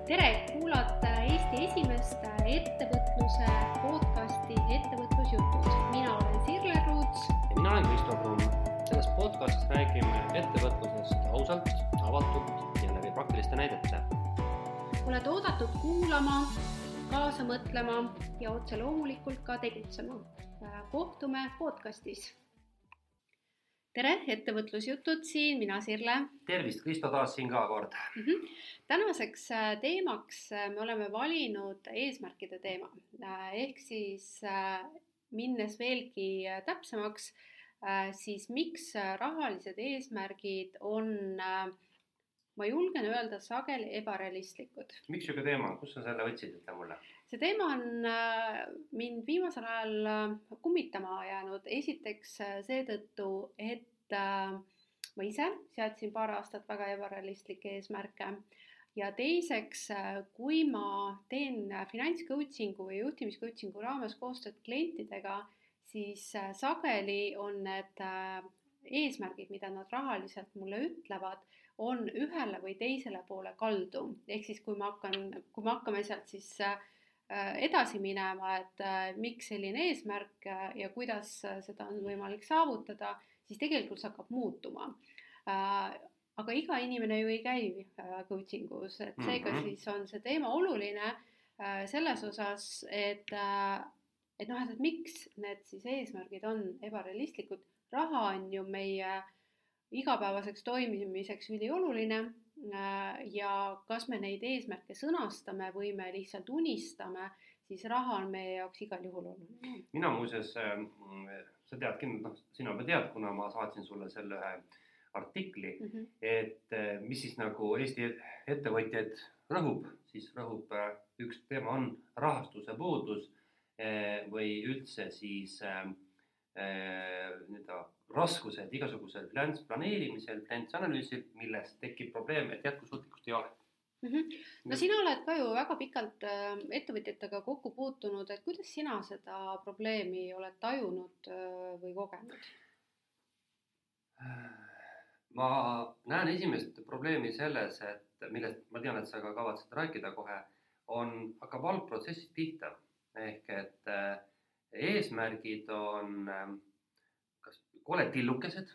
Tere, kuulata Eesti esimest ettevõtluse podcasti Ettevõtlusjutud. Mina olen Sirle Ruuts. Ja mina olen Kristo Kruun. Selles podcastis räägime ettevõtlusest ausalt, avatult ja läbi praktiliste näidete. Oled oodatud kuulama, kaasa mõtlema ja otse loomulikult ka tegutsema. Kohtume podcastis. Tere, Ettevõtlusjutud siin, mina Sirle. Tervist, Kristo taas siin ka kord. Tänaseks teemaks me oleme valinud eesmärkide teema. Ehk siis minnes veelgi täpsemaks, siis miks rahalised eesmärgid on, ma julgen öelda, sageli ebarealistlikud. Miks siuke teema? Kus sa selle võtsid, ütle mulle? See teema on mind viimasel ajal kummitama jäänud. Esiteks seetõttu, et ma ise seadsin paar aastat väga ebarealistlikke eesmärke. Ja teiseks, kui ma teen finantscoachingu või juhtimiscoachingu raames koostööd klientidega, siis sageli on need eesmärgid, mida nad rahaliselt mulle ütlevad, on ühele või teisele poole kaldu. Ehk siis kui me hakkame sealt siis edasi minema, et miks selline eesmärk ja kuidas seda on võimalik saavutada, siis tegelikult see hakkab muutuma. Aga iga inimene ju ei käi coachingus, et seega siis on see teema oluline selles osas, et miks need siis eesmärgid on ebarealistlikud. Raha on ju meie igapäevaseks toimimiseks ülioluline ja kas me neid eesmärke sõnastame või me lihtsalt unistame, siis raha on meie jaoks igal juhul oluline. Mina muuseas, sa tead, sina juba tead, kuna ma saatsin sulle selle ühe artikli, et mis siis nagu Eesti ettevõtjaid rõhub, siis rõhub üks teema on rahastuse puudus või üldse siis raskused igasugusel finantsplaneerimisel, finantsanalüüsil, millest tekib probleem, et jätkusuutlikkust ei ole. No sina oled ka ju väga pikalt ettevõtjatega kokku puutunud, et kuidas sina seda probleemi oled tajunud või kogenud? Ma näen esimest probleemi selles, et millest ma tean, et sa ka kavatsed rääkida kohe, hakkab algprotsessist pihta. Ehk et eesmärgid on kas koletillukesed,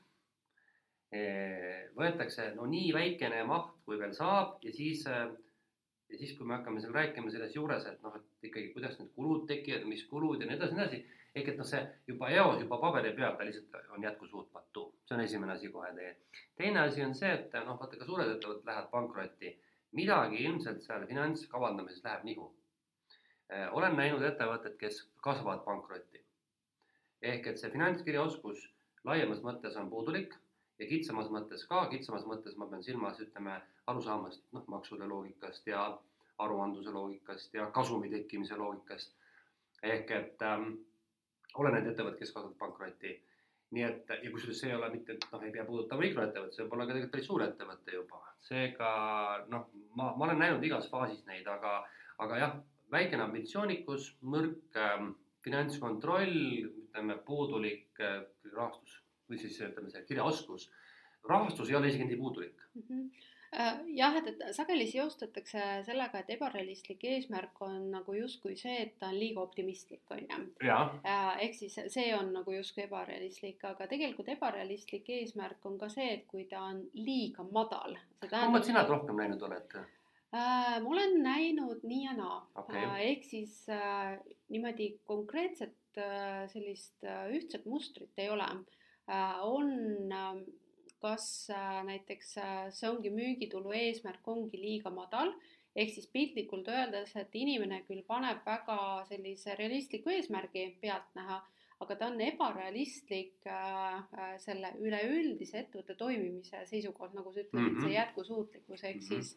võetakse nii väikene maht, kui veel saab ja siis kui me hakkame seal rääkima selles juures, et ikkagi kuidas need kulud tekivad, mis kulud ja nii edasi, ehk et see juba eos, juba paberi peal ta lihtsalt on jätkusuutmatu. See on esimene asi kohe teie. Teine asi on see, et vaata ka suured ettevõtted lähevad pankrotti. Midagi ilmselt seal finantskavandamises läheb nihu. Olen näinud ettevõtted, kes kasvavad pankrotti. Ehk et see finantskirjaoskus laiemas mõttes on puudulik ja kitsamas mõttes ka. Kitsamas mõttes ma pean silmas, arusaamast maksude loogikast ja aruandluse loogikast ja kasumi tekkimise loogikast. Ehk et olen need ettevõtted, kes kasvavad pankrotti. Nii et, ja kusjuures see ei ole mitte, ei pea puudutama mikroettevõtte, see võib olla ka tegelikult suur ettevõtte juba. Seega, ma olen näinud igas faasis neid, aga jah, väikene ambitsioonikus, mõrk finantskontroll, puudulik rahastus või siis see kirjaoskus. Rahastus ei ole isegi nii puudulik. Jah, et sageli seostatakse sellega, et ebarealistlik eesmärk on nagu justkui see, et ta on liiga optimistlik. Ehk siis see on nagu justkui ebarealistlik, aga tegelikult ebarealistlik eesmärk on ka see, et kui ta on liiga madal. Kumad sina rohkem näinud oled? Ma olen näinud nii ja naa. Okay. Ehk siis niimoodi konkreetset sellist ühtset mustrit ei ole. Kas näiteks see ongi müügitulu eesmärk ongi liiga madal, ehk siis piltlikult öeldes, et inimene küll paneb väga sellise realistliku eesmärgi pealt näha, aga ta on ebarealistlik selle üleüldise ettevõtte toimimise seisukohalt, nagu sa ütled, see jätkusuutlikkus, ehk siis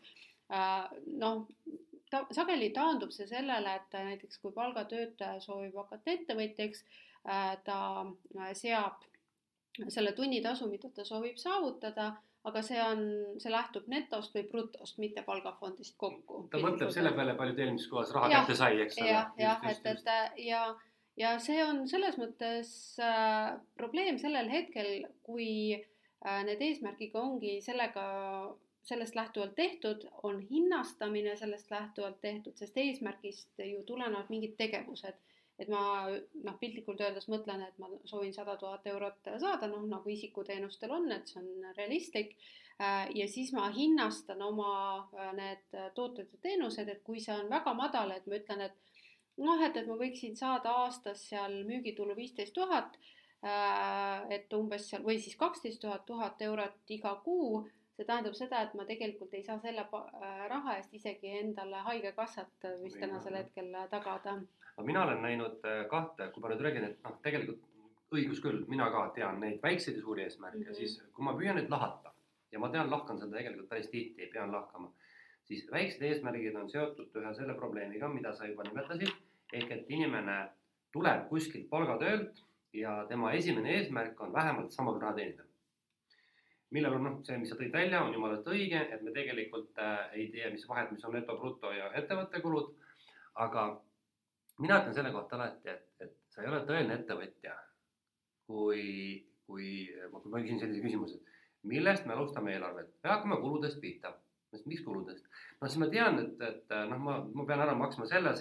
sageli taandub see sellele, et näiteks kui palgatöötaja soovib hakata ettevõtjaks, ta seab selle tunnitasu, mida ta soovib saavutada, aga see lähtub netost või brutost, mitte palgafondist kokku. Ta mõtleb selle peale, palju eelmises kohas raha kätte sai, eks ole. Ja see on selles mõttes probleem sellel hetkel, kui need eesmärgiga ongi sellega sellest lähtuvalt tehtud, on hinnastamine sellest lähtuvalt tehtud, sest eesmärgist ju tulenevad mingid tegevused. Et ma piltlikult öeldes mõtlen, et ma soovin 100 000 eurot saada, nagu isikuteenustel on, et see on realistlik. Ja siis ma hinnastan oma need tooted ja teenused, et kui see on väga madal, et ma ütlen, et ma võiksin saada aastas seal müügitulu 15 000, et umbes seal, või siis 12 000 eurot iga kuu. See tähendab seda, et ma tegelikult ei saa selle raha eest isegi endale haigekassat vist tänasel hetkel tagada. Mina olen näinud kahte, kui ma nüüd räägin, et tegelikult õigus küll, mina ka tean neid väikseid ja suuri eesmärke, siis kui ma püüan nüüd lahata ja ma tean, lahkan seda tegelikult päris tihti, pean lahkama, siis väiksed eesmärgid on seotud ühe selle probleemiga, mida sa juba nimetasid, ehk et inimene tuleb kuskilt palgatöölt ja tema esimene eesmärk on vähemalt sama raha teenida. Millel on see, mis sa tõid välja, on jumalast õige, et me tegelikult ei tea, mis vahet, mis on neto, bruto ja ettevõtte kulud, aga mina ütlen selle kohta alati, et sa ei ole tõeline ettevõtja, kui ma küsin sellise küsimuse, millest me alustame eelarvet? Me hakkame kuludest pihta. Miks kuludest? Siis ma tean, et ma pean ära maksma selle.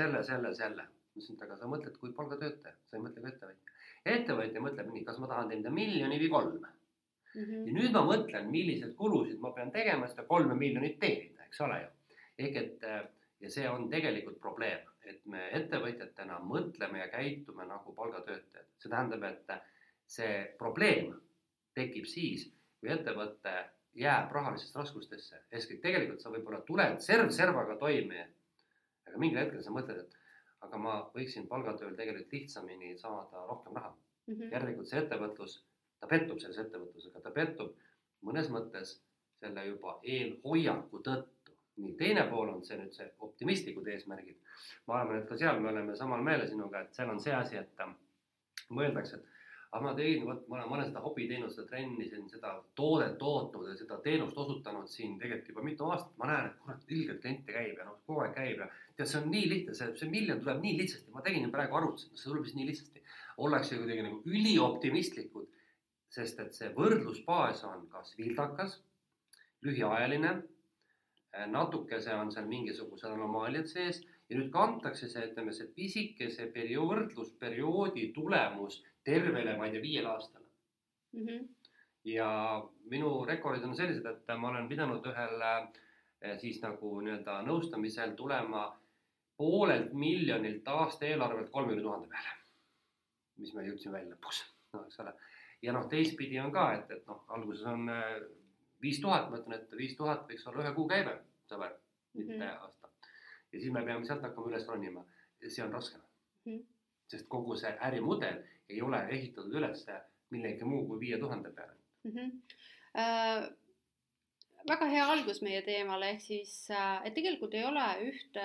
Aga sa mõtled kui palgatöötaja, sa ei mõtle kui ettevõtja. Ettevõtja mõtleb nii, kas ma tahan teenida 1 miljoni või 3. Ja nüüd ma mõtlen, millised kulusid ma pean tegema, seda 3 miljonit teenida, eks ole ju. Ja see on tegelikult probleem, et me ettevõtjatena mõtleme ja käitume nagu palgatöötajad. See tähendab, et see probleem tekib siis, kui ettevõte jääb rahalisest raskustesse. Tegelikult sa võib-olla tuled servaga toime, aga mingil hetkel sa mõtled, et aga ma võiksin palgatööl tegelikult lihtsamini saada rohkem raha. Järelikult see ettevõtlus, ta pettub selles ettevõtlusega, ta pettub mõnes mõttes selle juba eelhoiaku tõttu. Nii, teine pool on see nüüd see optimistlikud eesmärgid. Ma arvan, et ka seal me oleme samal meele sinuga, et seal on see asi, et mõeldakse, et ma olen seda hobiteenust, seda trenni, seda toodet tootnud ja seda teenust osutanud siin tegelikult juba mitu aastat. Ma näen, et kurat, ilgelt kliente käib ja kogu aeg käib ja tead, see on nii lihtne, see miljon tuleb nii lihtsasti. Ma tegin praegu arvutasin, see tuleb nii lihtsasti. Ollakse kuidagi nagu ülioptimistlikud, sest et see võrdlusbaas on kas vildakas, lühiajaline, natuke see on seal mingisugused anomaaliad sees ja nüüd kantakse see, ütleme, see pisike, see võrdlusperioodi tulemus tervele, ma ei tea, 5 aastale. Ja minu rekordid on sellised, et ma olen pidanud ühel siis nagu nõustamisel tulema 500 000 aasta eelarvelt 30 000 peale, mis me jõudsin välja. Eks ole. Ja teistpidi on ka, et alguses on 5000, ma ütlen, et 5000 võiks olla 1 kuu käive, sõber, mitte aasta. Ja siis me peame sealt hakkama üles ronima. See on raske. Sest kogu see ärimudel ei ole ehitatud üles millegi muu kui 5000 peale. Väga hea algus meie teemale, ehk siis, et tegelikult ei ole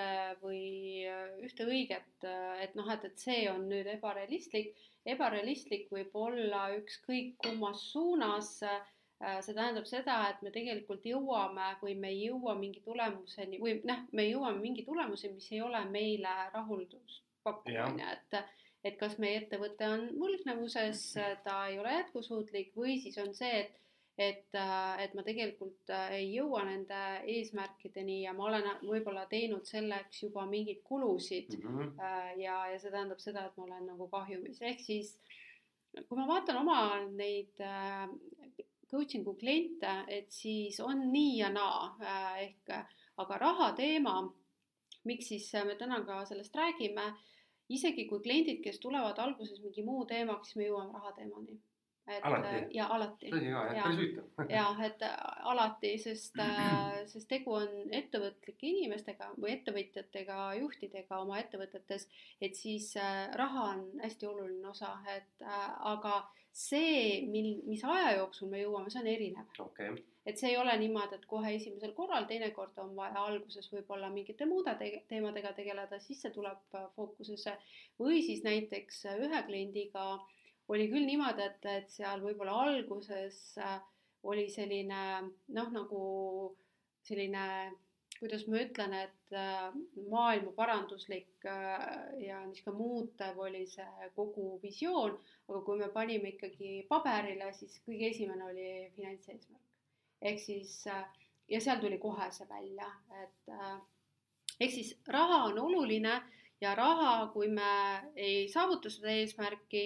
ühte õiget, et see on nüüd ebarealistlik. Ebarealistlik võib olla ükskõik kummas suunas. See tähendab seda, et me tegelikult jõuame või me ei jõua mingi tulemuseni või me jõuame mingi tulemuseni, mis ei ole meile rahuldust pakkumine, et kas meie ettevõte on võlgnevuses, ta ei ole jätkusuutlik või siis on see, et ma tegelikult ei jõua nende eesmärkideni ja ma olen võib-olla teinud selleks juba mingeid kulusid ja see tähendab seda, et ma olen nagu kahjumis. Ehk siis, kui ma vaatan oma neid coachingu kliente, et siis on nii ja naa, aga raha teema, miks siis me täna ka sellest räägime, isegi kui kliendid, kes tulevad alguses mingi muu teemaks, me jõuame raha teemani. Alati. Ja alati. Et alati, sest tegu on ettevõtlike inimestega või ettevõtjatega, juhtidega oma ettevõtetes, et siis raha on hästi oluline osa, aga see, mis aja jooksul me jõuame, see on erinev. Okay. Et see ei ole niimoodi, et kohe esimesel korral, teinekord on vaja alguses võib-olla mingite muude teemadega tegeleda, siis see tuleb fookusesse. Või siis näiteks ühe kliendiga oli küll niimoodi, et seal võib-olla alguses oli selline, nagu selline, kuidas ma ütlen, et maailma paranduslik ja niisugune muutev oli see kogu visioon, aga kui me panime ikkagi paberile, siis kõige esimene oli finantseesmärk. Ehk siis ja seal tuli kohe see välja, et ehk siis raha on oluline ja raha, kui me ei saavuta seda eesmärki,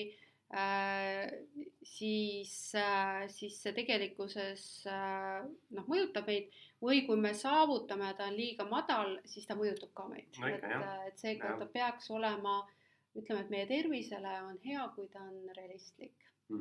siis see tegelikkuses mõjutab meid, või kui me saavutame, ta on liiga madal, siis ta mõjutab ka meid. No ikka, et seega ta peaks olema, ütleme, et meie tervisele on hea, kui ta on realistlik.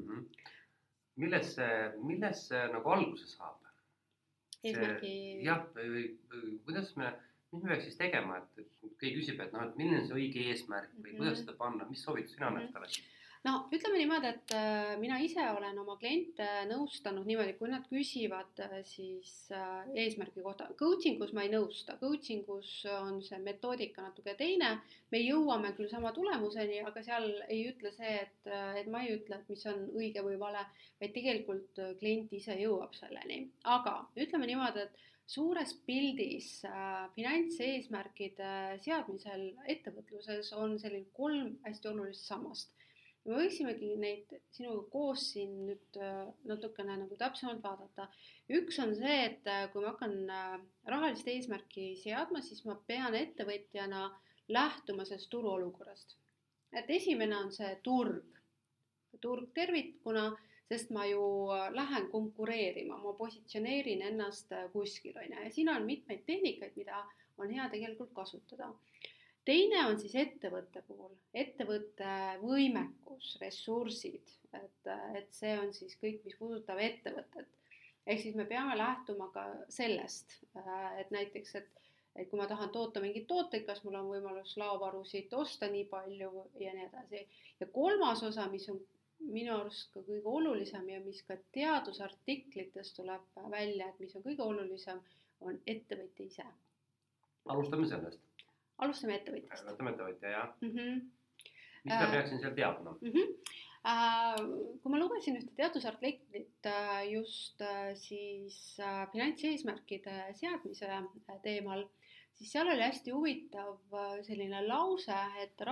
Millest see nagu alguse saab? Eesmärgi... Jah, mis me peaks siis tegema, et keegi küsib, et milline on see õige eesmärk või kuidas seda panna, mis soovitus sina annad talle? No ütleme niimoodi, et mina ise olen oma kliente nõustanud niimoodi, kui nad küsivad siis eesmärgi kohta. Coachingus ma ei nõusta, coachingus on see metoodika natuke teine, me jõuame küll sama tulemuseni, aga seal ei ütle see, et ma ei ütle, et mis on õige või vale, vaid tegelikult klient ise jõuab selleni. Aga ütleme niimoodi, et suures pildis finantseesmärkide seadmisel ettevõtluses on selline 3 hästi olulist sammast. Me võiksimegi neid sinuga koos siin nüüd natukene nagu täpsemalt vaadata. Üks on see, et kui ma hakkan rahalist eesmärki seadma, siis ma pean ettevõtjana lähtuma sellest turuolukorrast. Et esimene on see turg tervikuna, sest ma ju lähen konkureerima, ma positsioneerin ennast kuskil. Ja siin on mitmeid tehnikaid, mida on hea tegelikult kasutada. Teine on siis ettevõtte puhul, ettevõtte võimekus, ressursid, et see on siis kõik, mis puudutab ettevõtet. Ehk siis me peame lähtuma ka sellest, et näiteks, et kui ma tahan toota mingit tooteid, kas mul on võimalus laovarusid osta nii palju ja nii edasi. Ja 3. osa, mis on minu arust ka kõige olulisem ja mis ka teadusartiklites tuleb välja, et mis on kõige olulisem, on ettevõtja ise. Alustame sellest. Alustame ettevõtjast. Alustame ettevõtja, jah. Mis ma peaksin seal teadma? Kui ma lugesin ühte teadusartiklit just siis finantseesmärkide seadmise teemal, siis seal oli hästi huvitav selline lause, et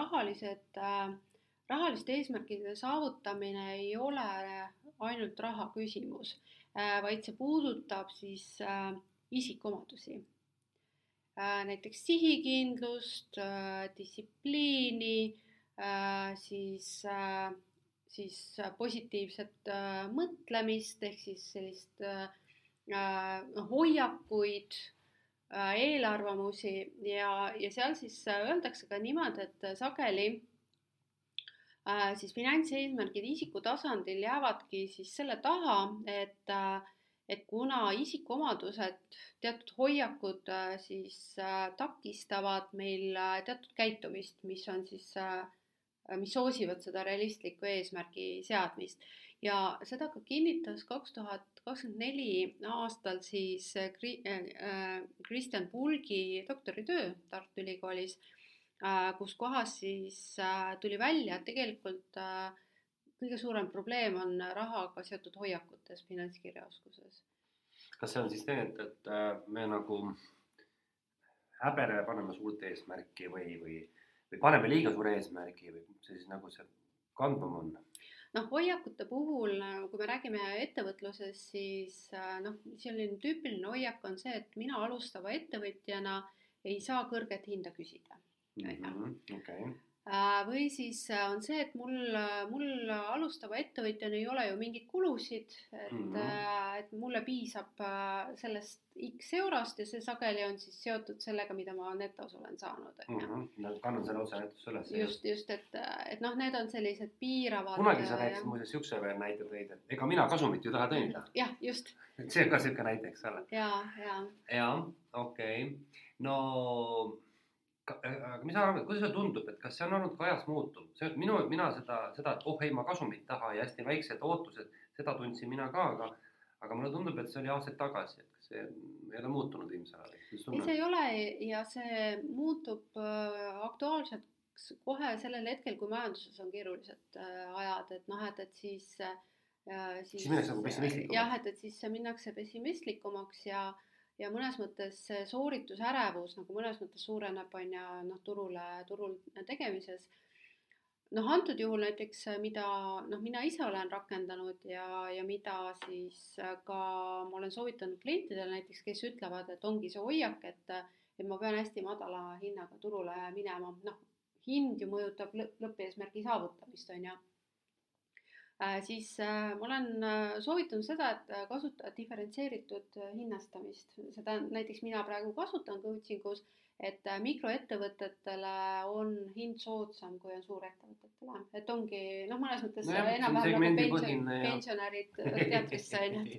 rahaliste eesmärkide saavutamine ei ole ainult raha küsimus, vaid see puudutab siis isikuomadusi. Näiteks sihikindlust, distsipliini, siis positiivset mõtlemist ehk siis sellist hoiakuid, eelarvamusi ja seal siis öeldakse ka niimoodi, et sageli siis finantseesmärgid isiku tasandil jäävadki siis selle taha, et kuna isikuomadused, teatud hoiakud siis takistavad meil teatud käitumist, mis on siis, mis soosivad seda realistlikku eesmärgi seadmist. Ja seda ka kinnitas 2024 aastal siis Kristjan Pulgi doktoritöö Tartu Ülikoolis, kus kohas siis tuli välja, et tegelikult kõige suurem probleem on rahaga seotud hoiakutes finantskirjaoskuses. Kas see on siis see, et me nagu häbele paneme suurt eesmärki või paneme liiga suure eesmärgi või see siis nagu see kandvam on? Hoiakute puhul, kui me räägime ettevõtluses, siis selline tüüpiline hoiak on see, et mina alustava ettevõtjana ei saa kõrget hinda küsida. Okay. Või siis on see, et mul alustava ettevõtjana ei ole ju mingid kulusid, et mulle piisab sellest X eurost ja see sageli on siis seotud sellega, mida ma netos olen saanud. Kannan selle otsa netos üles. Just, et need on sellised piiravad. Kunagi sa rääkisid muide siukse veel näite tõid, et ega mina kasumit ju taha teenida. Jah, just. See on ka siuke näite, eks ole. Ja, okei. No... Aga mis sa arvad, kuidas see tundub, et kas see on olnud ka ajas muutuv? Mina seda, et ei, ma kasumit taha ja hästi väiksed ootused, seda tundsin mina ka, aga mulle tundub, et see oli aastaid tagasi, et see ei ole muutunud viimsel ajal. Ei, see ei ole ja see muutub aktuaalseks kohe sellel hetkel, kui majanduses on keerulised ajad, et siis minnakse nagu pessimistlikumaks. Jah, et siis minnakse pessimistlikumaks ja mõnes mõttes sooritusärevus nagu mõnes mõttes suureneb turul tegemises. noh, antud juhul näiteks, mida noh, mina ise olen rakendanud ja mida siis ka ma olen soovitanud klientidele näiteks, kes ütlevad, et ongi see hoiak, et ma pean hästi madala hinnaga turule minema, noh, hind ju mõjutab lõppeesmärgi saavutamist, on ju. Siis ma olen soovitanud seda, et kasutada diferentseeritud hinnastamist. Seda näiteks mina praegu kasutan coachingus, et mikroettevõtetele on hind soodsam, kui on suurettevõtetele. Et ongi, noh, mõnes mõttes Nojah, see on enam-vähem nagu segmendipõhine ja pensionärid, tead, kes see on.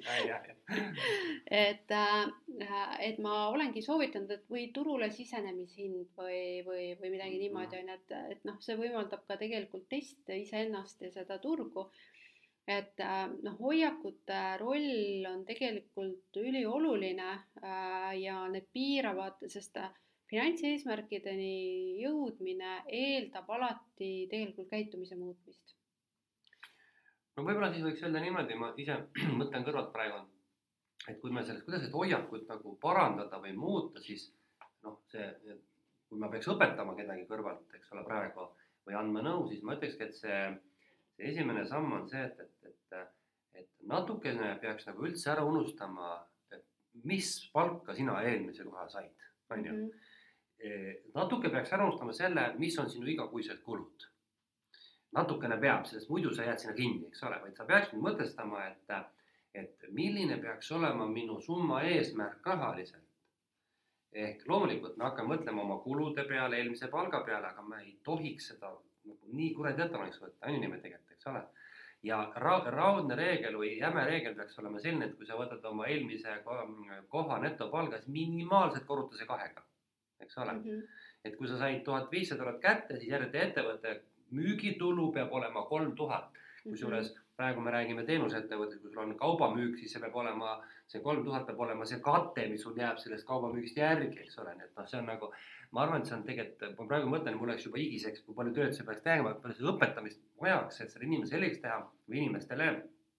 Et ma olengi soovitanud, et või turule sisenemishind või midagi niimoodi on, et noh, see võimaldab ka tegelikult testida iseennast ja seda turgu. Et noh, hoiakute roll on tegelikult ülioluline ja need piiravad, sest finantseesmärkideni jõudmine eeldab alati tegelikult käitumise muutmist. no võib-olla siis võiks öelda niimoodi, ma ise mõtlen kõrvalt praegu, et kui me sellest, kuidas neid hoiakut nagu parandada või muuta, siis noh, kui ma peaks õpetama kedagi kõrvalt, eks ole, praegu või andma nõu, siis ma ütlekski, et see esimene samm on see, et natukene peaks nagu üldse ära unustama, mis palka sina eelmise koha said, on ju. Natuke peaks ära unustama selle, mis on sinu igakuised kulud. Natukene peab, sest muidu sa jääd sinna kinni, eks ole, vaid sa peaks nüüd mõtestama, et milline peaks olema minu summa eesmärk rahaliselt. Ehk loomulikult me hakkame mõtlema oma kulude peale, eelmise palga peale, aga me ei tohiks seda nii kuradi ettepaneks võtta, on ju niimoodi tegelikult, eks ole. Ja raudne reegel või jäme reegel peaks olema selline, et kui sa võtad oma eelmise koha netopalga, siis minimaalselt korruta see 2-ga, eks ole. Et kui sa said 1500 € kätte, siis järjeti ettevõtte müügitulu peab olema 3000. Kusjuures praegu me räägime teenusettevõttest, kui sul on kaubamüük, siis see peab olema, see 3000 peab olema see kate, mis sul jääb sellest kaubamüügist järgi, eks ole. Et see on nagu, ma arvan, et see on tegelikult, ma praegu mõtlen, mul oleks juba igiseks, kui palju tööd see peaks tegema, palju see õpetamist vajaks, et selle inimese selgeks teha või inimestele,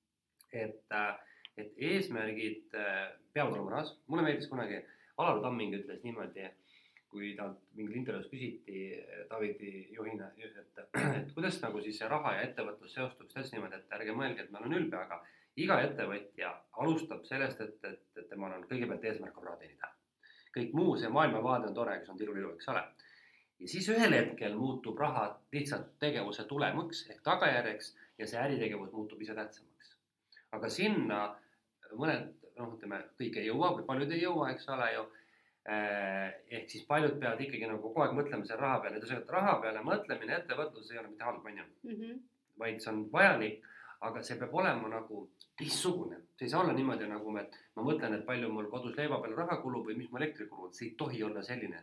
et eesmärgid peavad olema rahas. Mulle meeldis kunagi, Alar Tamming ütles niimoodi, kui talt mingil intervjuus küsiti Davidi juhina, et kuidas nagu siis see raha ja ettevõtlus seostuks, täitsa niimoodi, et ärge mõelge, et ma olen ülbe, aga iga ettevõtja alustab sellest, et temal on kõigepealt eesmärk on raha teenida. Kõik muu, see maailmavaade on tore, kes on tilulilu, eks ole. Ja siis ühel hetkel muutub raha lihtsalt tegevuse tulemaks ehk tagajärjeks ja see äritegevus muutub ise tähtsamaks. Aga sinna mõned, noh, ütleme, kõik ei jõua või paljud ei jõua, eks ole ju. Ehk siis paljud peavad ikkagi nagu kogu aeg mõtlema selle raha peale. Et raha peale mõtlemine ettevõtlus ei ole mitte halb, on ju. Vaid see on vajalik, aga see peab olema nagu teistsugune. See ei saa olla niimoodi nagu ma mõtlen, et palju mul kodus leiva peal raha kulub või mis mu elektrikulud. See ei tohi olla selline.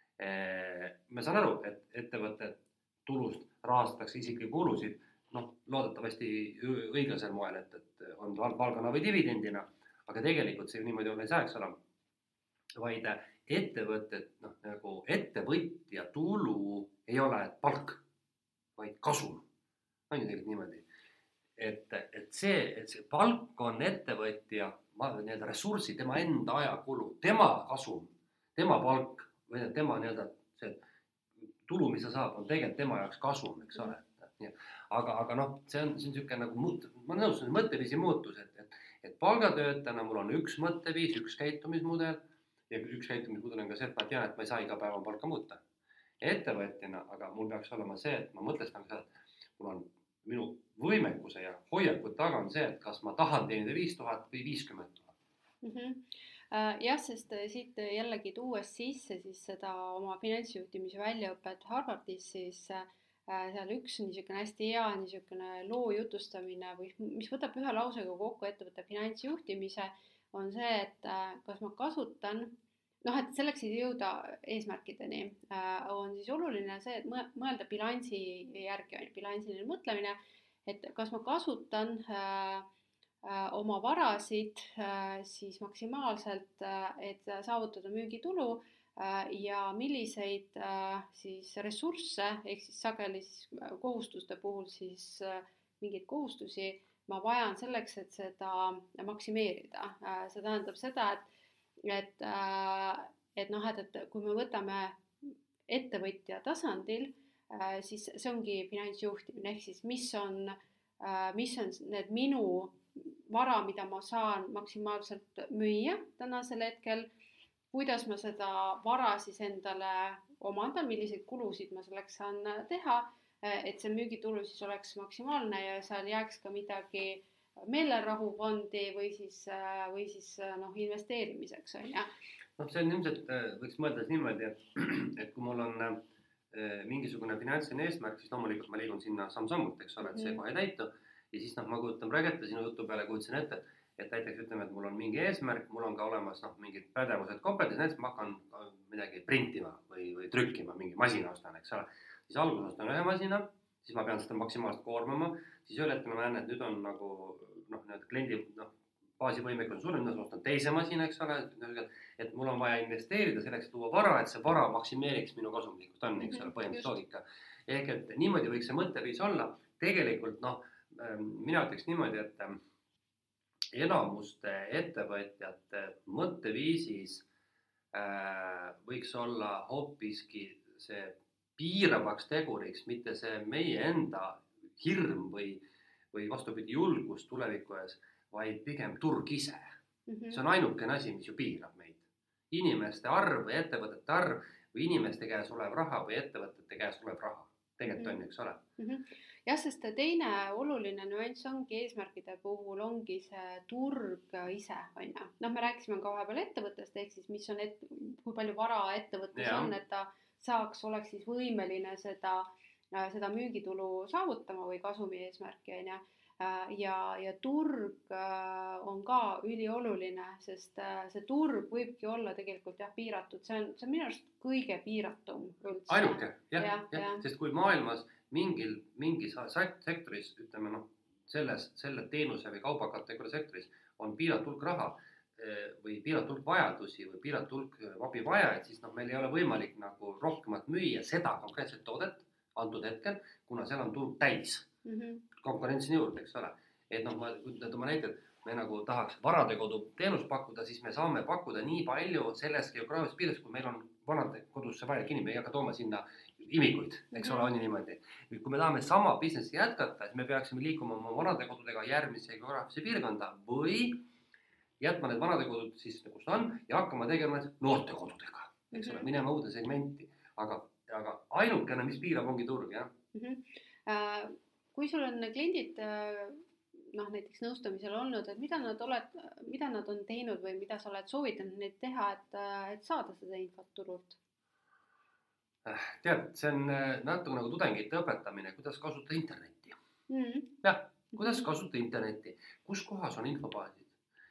Ma saan aru, et ettevõtte tulust rahastatakse isiklikke kulusid, noh, loodetavasti õiglasel moel, et on palgana või dividendina, aga tegelikult see niimoodi olla ei saa, eks ole. Vaid ettevõtted, noh, nagu ettevõtja tulu ei ole palk, vaid kasum. On ju tegelikult niimoodi. Et see palk on ettevõtja nii-öelda ressursi, tema enda ajakulu, tema kasum, tema palk või tema nii-öelda see tulu, mis ta saab, on tegelikult tema jaoks kasum, eks ole. Aga noh, see on niisugune nagu, ma nõustan mõtteviisi muutus, et palgatöötajana mul on üks mõtteviis, üks käitumismudel ja üks käitumismudel on ka see, et ma tean, et ma ei saa iga päeva palka muuta. Ettevõtjana, aga mul peaks olema see, et ma mõtlestan seda, et mul on minu võimekuse ja hoiakud taga on see, et kas ma tahan teenida 5000 või 50 000. Jah, sest siit jällegi tuues sisse siis seda oma finantsjuhtimise väljaõpet Harvardis, siis seal üks niisugune hästi hea niisugune loo jutustamine või mis võtab ühe lausega kokku ettevõtte finantsjuhtimise, on see, et kas ma kasutan, noh, et selleks ei jõuda eesmärkideni, on siis oluline see, et mõelda bilansi järgi, bilansiline mõtlemine, et kas ma kasutan oma varasid siis maksimaalselt, et saavutada müügitulu ja milliseid siis ressursse, ehk siis sageli kohustuste puhul siis mingeid kohustusi ma vajan selleks, et seda maksimeerida. See tähendab seda, et kui me võtame ettevõtja tasandil, siis see ongi finantsjuhtimine, ehk siis mis on need minu vara, mida ma saan maksimaalselt müüa tänasel hetkel, kuidas ma seda vara siis endale omandan, milliseid kulusid ma selleks saan teha, et see müügitulu siis oleks maksimaalne ja seal jääks ka midagi meelerahufondi või siis investeerimiseks, on ju. Noh, see on ilmselt, võiks mõelda niimoodi, et kui mul on mingisugune finantsiline eesmärk, siis loomulikult ma liigun sinna samm-sammult, eks ole, et see kohe ei täitu. Ja siis ma kujutan praegu ette sinu jutu peale, kujutasin ette, et näiteks ütleme, et mul on mingi eesmärk, mul on ka olemas mingid pädevused, kompetentsid, näiteks ma hakkan midagi printima või trükkima, mingi masina ostan, eks ole. Siis alguses ostan ühe masina, siis ma pean seda maksimaalselt koormama, siis ühel hetkel ma näen, et nüüd on nagu kliendi baasivõimek on suurem, ma ostan teise masina, eks ole, et mul on vaja investeerida selleks, et luua vara, et see vara maksimeeriks minu kasumlikult on, eks ole, põhimõtteliselt loogika. Ehk et niimoodi võiks see mõtteviis olla. Tegelikult mina ütleks niimoodi, et enamuste ettevõtjate mõtteviisis võiks olla hoopiski see piiravaks teguriks, mitte see meie enda hirm või vastupidi julgus tuleviku ees, vaid pigem turg ise. See on ainukene asi, mis ju piirab meid. Inimeste arv või ettevõtete arv või inimeste käes olev raha või ettevõtete käes olev raha. Tegelikult on, eks ole. Jah, sest teine oluline nüanss ongi eesmärkide puhul ongi see turg ise, on ju. Me rääkisime ka vahepeal ettevõttest, ehk siis mis on, kui palju vara ettevõttes on, et ta oleks siis võimeline seda müügitulu saavutama või kasumi eesmärki, on ju. Ja turg on ka ülioluline, sest see turg võibki olla tegelikult piiratud, see on minu arust kõige piiratum üldse. Ainuke, jah. Sest kui maailmas mingis sektoris, ütleme selle teenuse või kaubakategooria sektoris on piiratud hulk raha või piiratud hulk vajadusi või piiratud hulk abivajajaid, siis meil ei ole võimalik rohkemat müüa seda konkreetset toodet antud hetkel, kuna seal on turg täis. Konkurentsi juurde, eks ole. Et ma näitan, me tahaks varadekodu teenust pakkuda, siis me saame pakkuda nii palju selles geograafilises piires, kui meil on vanadekodusse vajalik inimene, ei hakka tooma sinna imikuid, eks ole, on niimoodi. Nüüd, kui me tahame sama businessi jätkata, siis me peaksime liikuma oma vanadekodudega järgmise geograafilise piirkonda või jätma need vanadekodud siis, kus ta on, ja hakkama tegema noortekodudega, eks ole, minema uude segmenti. Aga ainukene, mis piirab, ongi turg, jah. Kui sul on kliendid näiteks nõustamisel olnud, et mida nad on teinud või mida sa oled soovitanud neid teha, et saada seda infot turult? Tead, see on natuke nagu tudengite õpetamine, kuidas kasutada internetti. Jah, kuidas kasutada internetti, kus kohas on infobaasid.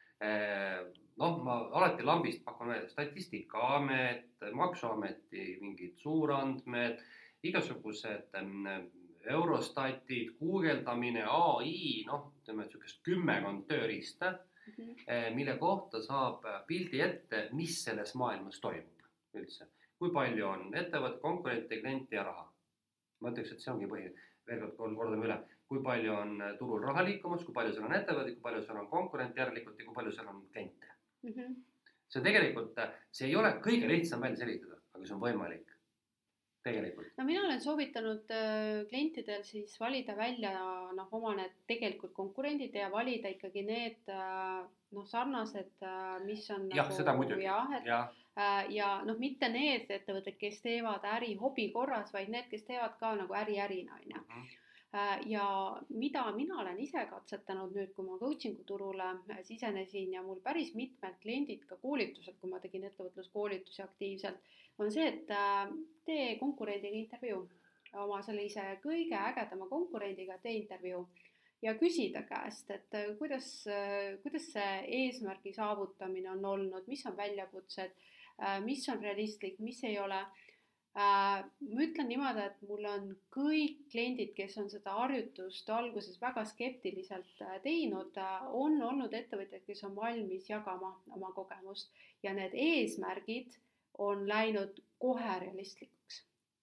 Ma alati lambist pakun välja Statistikaamet, Maksuameti mingid suurandmed, igasugused Eurostatid, guugeldamine, AI, niisugust 10 tööriista, mille kohta saab pildi ette, mis selles maailmas toimub üldse. Kui palju on ettevõtte, konkurente, kliente ja raha. Ma ütleks, et see ongi põhiline. Veel kord kordame üle. Kui palju on turul raha liikumas, kui palju seal on ettevõtte, kui palju seal on konkurente järelikult ja kui palju seal on kliente. See on tegelikult, see ei ole kõige lihtsam välja selitada, aga see on võimalik. Tegelikult. Mina olen soovitanud klientidel siis valida välja oma need tegelikult konkurendid ja valida ikkagi need sarnased, mis on seda muidugi. Ja mitte need ettevõtted, kes teevad äri hobi korras, vaid need, kes teevad ka ärina. Ja mida mina olen ise katsetanud nüüd, kui ma coaching'u turule sisenesin ja mul päris mitmed kliendid ka koolitused, kui ma tegin ettevõtluskoolitusi aktiivselt, on see, et tee konkurendiga intervjuu. Oma sellise kõige ägedama konkurendiga tee intervjuu ja küsida käest, et kuidas see eesmärgi saavutamine on olnud, mis on väljakutsed, mis on realistlik, mis ei ole. Ma ütlen niimoodi, et mul on kõik kliendid, kes on seda harjutust alguses väga skeptiliselt teinud, on olnud ettevõtjad, kes on valmis jagama oma kogemust ja need eesmärgid on läinud kohe realistlikuks.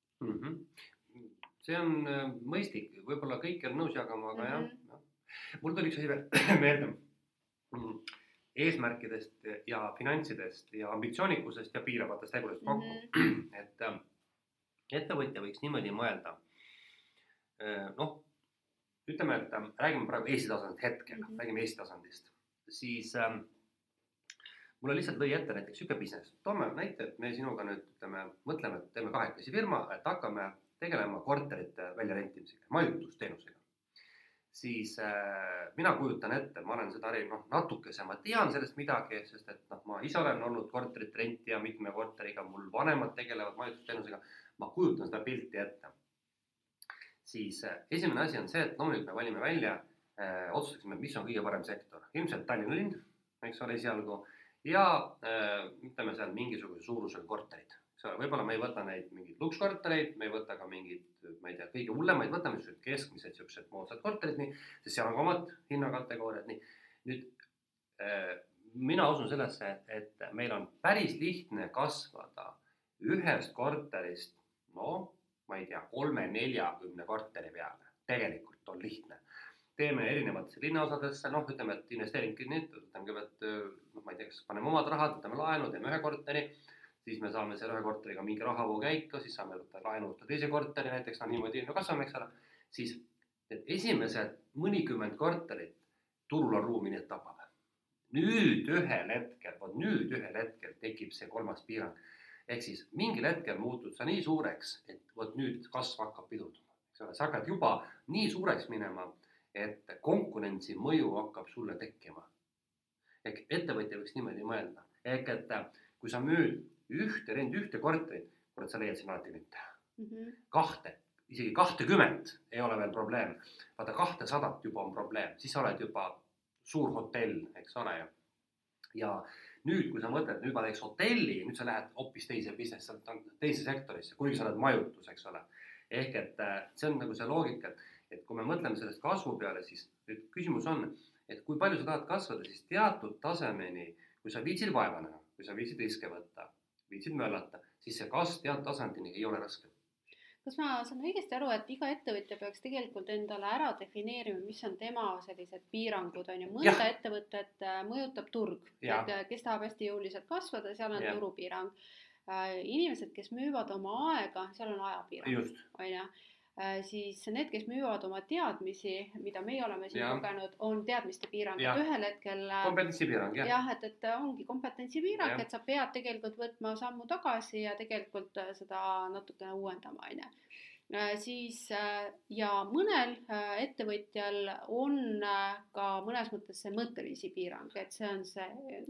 See on mõistlik, võib-olla kõik on nõus jagama, aga jah. Mul tuli üks asi veel meelde eesmärkidest ja finantsidest ja ambitsioonikusest ja piiravatest tegurist kokku. Et ettevõtja võiks niimoodi mõelda. Noh, ütleme, et räägime praegu Eesti tasandist hetkel, räägime Eesti tasandist, siis mulle lihtsalt lõi ette näiteks siuke business. Toome näite, et me sinuga nüüd mõtleme, et teeme kahekesi firma, et hakkame tegelema korterite väljarentimisega, majutusteenusega. Siis mina kujutan ette, ma olen seda natukese, ma tean sellest midagi, sest et ma ise olen olnud korterit rentija mitme korteriga, mul vanemad tegelevad majutusteenusega, ma kujutan seda pilti ette. Siis esimene asi on see, et loomulikult me valime välja, otsustasime, mis on kõige parem sektor. Ilmselt Tallinna linn, eks ole, esialgu, ja ütleme seal mingisuguse suurusega korterid. Võib-olla me ei võta neid mingeid lukskortereid, me ei võta ka mingid, ma ei tea, kõige hullemaid, võtame keskmised siuksed moodsad korterid, nii, sest seal on ka omad hinnakategooriad. Nii. Nüüd, mina usun sellesse, et meil on päris lihtne kasvada ühest korterist, ma ei tea, 3-40 korteri peale. Tegelikult on lihtne. Teeme erinevatesse linnaosadesse, ütleme, et investeeringki nüüd, ma ei tea, kas paneme omad rahad, võtame laenu, teeme ühe korteri, siis me saame selle ühe korteriga mingi rahavoo käiku, siis saame võtta laenu võtta teise korteri, näiteks niimoodi kasvame, eks ole. Siis need esimesed mõnikümmend korterit turul on ruumi, nii et tapab. Nüüd ühel hetkel tekib see kolmas piirang. Ehk siis mingil hetkel muutud sa nii suureks, et nüüd kasv hakkab pidurduma. Sa hakkad juba nii suureks minema, et konkurentsi mõju hakkab sulle tekkima. Ehk ettevõtja võiks niimoodi mõelda. Ehk et kui sa müüd ühte korterit, kurat sa leiad siin alati mitte. Kahte, isegi 20 ei ole veel probleem. Vaata 200 juba on probleem, siis sa oled juba suur hotell, eks ole. Ja nüüd, kui sa mõtled, nüüd ma teeks hotelli, nüüd sa lähed hoopis teise business, teise sektorisse, kuigi sa oled majutus, eks ole. Ehk et see on nagu see loogika, et kui me mõtleme sellest kasvu peale, siis nüüd küsimus on, et kui palju sa tahad kasvada, siis teatud tasemeni, kui sa viitsid vaeva näha, kui sa viitsid riske võtta, viitsid möllata, siis see kasv teatud tasandini ei ole raske. Kas ma saan õigesti aru, et iga ettevõtja peaks tegelikult endale ära defineerima, mis on tema sellised piirangud, on ju, mõnda ettevõtet mõjutab turg, kes tahab hästi jõuliselt kasvada, seal on turupiirang. Inimesed, kes müüvad oma aega, seal on ajapiirang, on ju. Siis need, kes müüvad oma teadmisi, mida meie oleme siin kogenud, on teadmiste piirang. Ühel hetkel kompetentsipiirang, et ongi kompetentsipiirang, et sa pead tegelikult võtma sammu tagasi ja tegelikult seda natukene uuendama, on ju. Siis ja mõnel ettevõtjal on ka mõnes mõttes see mõtteviisi piirang, et see on see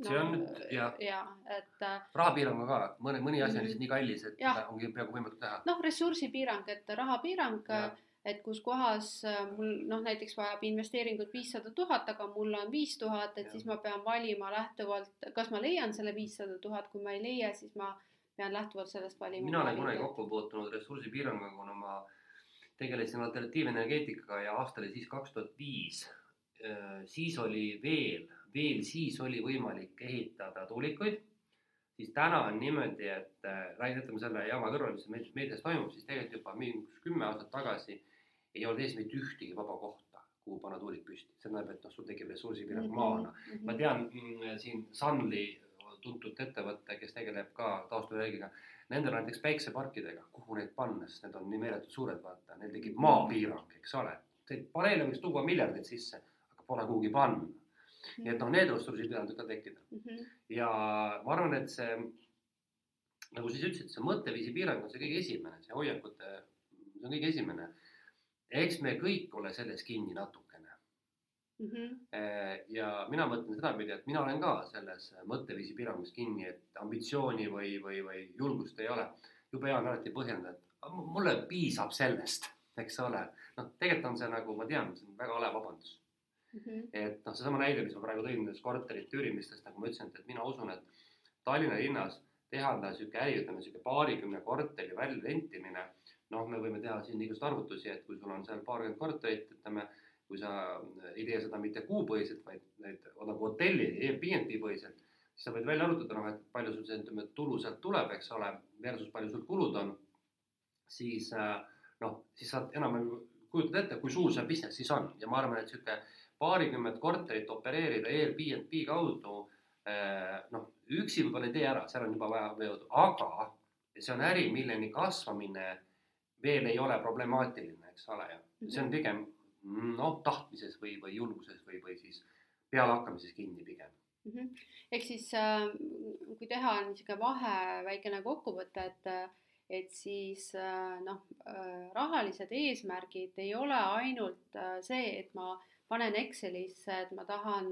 rahapiirang ka, mõni asi on lihtsalt nii kallis, et ongi peaaegu võimatu teha. Ressursipiirang, et rahapiirang, et kus kohas mul näiteks vajab investeeringut 500 000, aga mul on 5000, et siis ma pean valima lähtuvalt, kas ma leian selle 500 000, kui ma ei leia, siis ma pean lähtuvalt sellest valima. Mina olen kunagi kokku puutunud ressursipiiranguga, kuna ma tegelesin alternatiivenergeetikaga ja aasta oli siis 2005. Siis oli siis oli võimalik ehitada tuulikuid. Siis täna on niimoodi, et räägitame selle jama kõrval, mis meedias toimub, siis tegelikult juba 10 aastat tagasi ei olnud ees mitte ühtegi vaba kohta, kuhu panna tuulik püsti. See näeb, et sul tekib ressursipiirang maana. Ma tean siin Sunly tuntud ettevõtte, kes tegeleb ka taastuvenergiaga, nendel on näiteks päikseparkidega, kuhu neid pannes, need on nii meeletud suured, vaata, neil tekib maapiirang, eks ole. Paneele võiks tuua miljardid sisse, aga pole kuhugi panna. Nii et need ressursipiirangud ka tekkida. Ja ma arvan, et see, nagu siis ütlesid, see mõtteviisi piirang on see kõige esimene, see hoiakute, see on kõige esimene. Eks me kõik ole selles kinni natukene. Ja mina mõtlen seda pidi, et mina olen ka selles mõtteviisi piirangus kinni, et ambitsiooni või julgust ei ole. Juba hea on alati põhjendada, et mulle piisab sellest, eks ole. Tegelikult on see nagu, ma tean, see on väga ole vabandus. Et see sama näide, mis ma praegu tõin korterite üürimistest, nagu ma ütlesin, et mina usun, et Tallinna linnas teha süke äri, ütleme süke 20 korteri välja rentimine, me võime teha siin igast arvutusi, et kui sul on seal 20 korterit, ütleme, kui sa ei tee seda mitte kuupõhiselt, vaid nagu hotelli, Airbnb põhiselt, siis sa võid välja arutada, et palju sul see tulu sealt tuleb, eks ole, versus palju sul kulud on, siis sa enam kujutad ette, kui suur see business siis on. Ja ma arvan, et süke 20 korterit opereerida Airbnb kaudu, üksi võib-olla ei tee ära, seal on juba vaja veodu, aga see on äri, milleni kasvamine veel ei ole problemaatiline, eks ole, ja see on pigem tahtmises või julguses või siis pealehakkamises kinni pigem. Ehk siis kui teha niisugune väikene kokkuvõte, et siis rahalised eesmärgid ei ole ainult see, et ma panen Excelisse, et ma tahan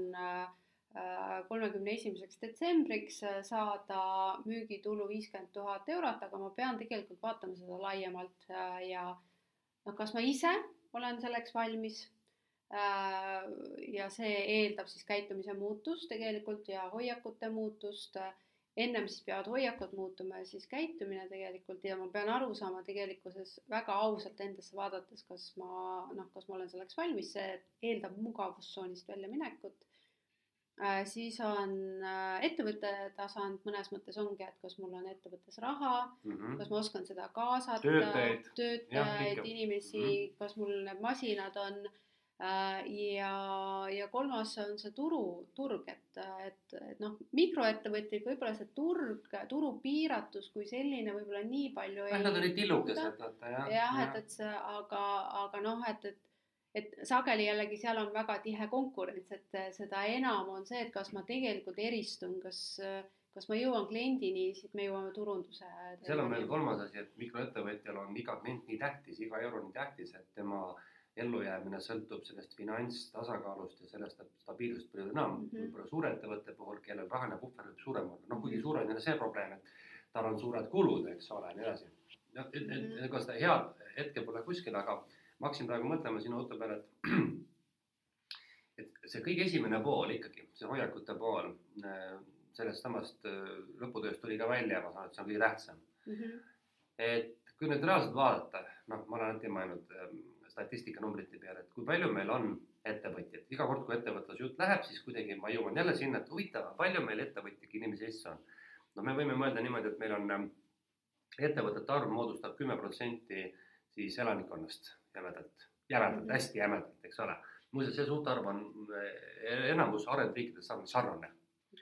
31. detsembriks saada müügitulu 50 000 eurot, aga ma pean tegelikult vaatama seda laiemalt ja kas ma ise olen selleks valmis ja see eeldab siis käitumise muutust tegelikult ja hoiakute muutust. Ennem siis peavad hoiakud muutuma ja siis käitumine tegelikult ja ma pean aru saama tegelikkuses väga ausalt endasse vaadates, kas ma olen selleks valmis, see eeldab mugavustsoonist välja minekut. Siis on ettevõtte tasand, mõnes mõttes ongi, et kas mul on ettevõttes raha, kas ma oskan seda kaasata, töötajaid, inimesi, kas mul need masinad on. Ja kolmas on see turg, et mikroettevõtteid võib-olla see turu piiratus kui selline võib-olla nii palju ei. Nad on nii tillukesed. Aga et sageli jällegi seal on väga tihe konkurents, et seda enam on see, et kas ma tegelikult eristun, kas ma jõuan kliendini, siis me jõuame turunduse. Seal on veel kolmas asi, et mikroettevõtjal on iga klient nii tähtis, iga euro nii tähtis, et tema ellujäämine sõltub sellest finantstasakaalust ja sellest stabiilsust palju enam. Võib-olla suure ettevõtte puhul, kellel rahaline puhver võib suurem olla. Kuigi suure on see probleem, et tal on suured kulud, eks ole, nii edasi. Ega seda head hetke pole kuskil, aga ma hakkasin praegu mõtlema sinu jutu peale, et see kõige esimene pool ikkagi, see hoiakute pool, sellest samast lõputööst tuli ka välja, ma saan, et see on kõige tähtsam. Et kui nüüd reaalselt vaadata, ma olen alati mõelnud statistika numbrite peale, et kui palju meil on ettevõtjad. Iga kord, kui ettevõtlusjutt läheb, siis kuidagi ma jõuan jälle sinna, et huvitav, palju meil ettevõtjaki inimesi Eestis on. Me võime mõelda niimoodi, et meil on ettevõtete arv moodustab 10% siis elanikkonnast jämedalt, hästi jämedalt, eks ole. Muuseas, see suhtarv on enamus arendusriikides sarnane.